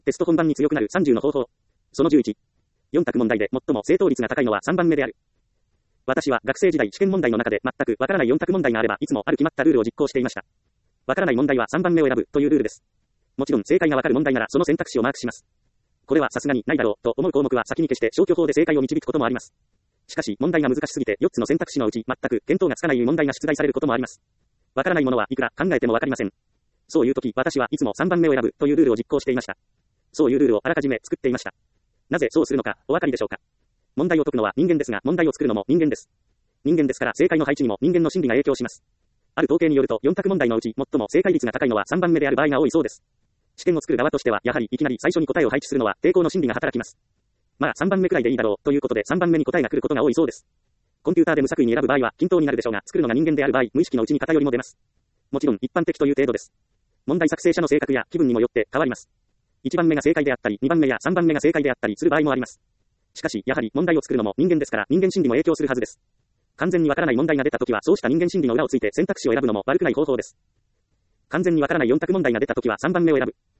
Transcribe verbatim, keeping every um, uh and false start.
テスト本番に強くなるさんじゅうの方法。そのじゅういち。よん択問題で最も正答率が高いのはさんばんめである。私は学生時代試験問題の中で全くわからないよん択問題があればいつもある決まったルールを実行していました。わからない問題はさんばんめを選ぶというルールです。もちろん正解がわかる問題ならその選択肢をマークします。これはさすがにないだろうと思う項目は先に消して消去法で正解を導くこともあります。しかし問題が難しすぎてよっつの選択肢のうち全く見当がつかない問題が出題されることもあります。わからないものはいくら考えてもわかりません。そういう時私はいつもさんばんめを選ぶというルールを実行していました。そういうルールをあらかじめ作っていました。なぜそうするのかお分かりでしょうか。問題を解くのは人間ですが問題を作るのも人間です。人間ですから正解の配置にも人間の心理が影響します。ある統計によるとよん択問題のうち最も正解率が高いのはさんばんめである場合が多いそうです。試験を作る側としてはやはりいきなり最初に答えを配置するのは抵抗の心理が働きます。まあさんばんめくらいでいいだろうということでさんばんめに答えが来ることが多いそうです。コンピューターで無作為に選ぶ場合は均等になるでしょうが作るのが人間である場合無意識のうちに偏りも出ます。もちろん一般的という程度です。問題作成者の性格や気分にもよって変わります。いちばんめが正解であったりにばんめやさんばんめが正解であったりする場合もあります。しかしやはり問題を作るのも人間ですから人間心理も影響するはずです。完全にわからない問題が出たときはそうした人間心理の裏をついて選択肢を選ぶのも悪くない方法です。完全にわからないよん択問題が出たときはさんばんめを選ぶ。